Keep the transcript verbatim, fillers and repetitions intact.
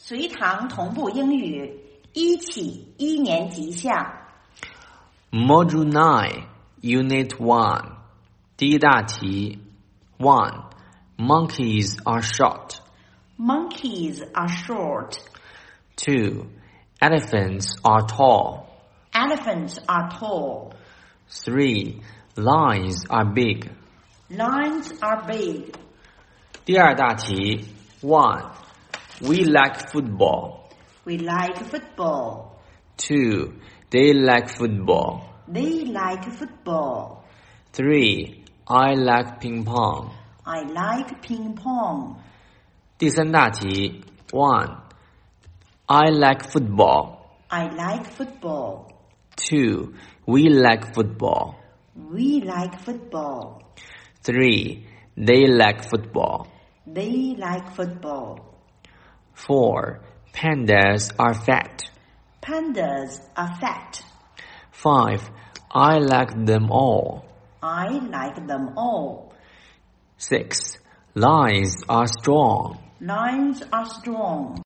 随堂同步英语一起一年级下 Module nine, Unit one. 第一大题 one. Monkeys are short. Monkeys are short. two. Elephants are tall. Elephants are tall. three. Lions are big. Lions are big. 第二大题 one. We like football. We like football. two. They like football. They like football. three. I like ping pong. I like ping pong. 第三大题 one. I like football. I like football. two. We like football. We like football. three. They like football. They like football. four. Pandas are fat. Pandas are fat. five. I like them all. I like them all. six. Lions are strong. Lions are strong.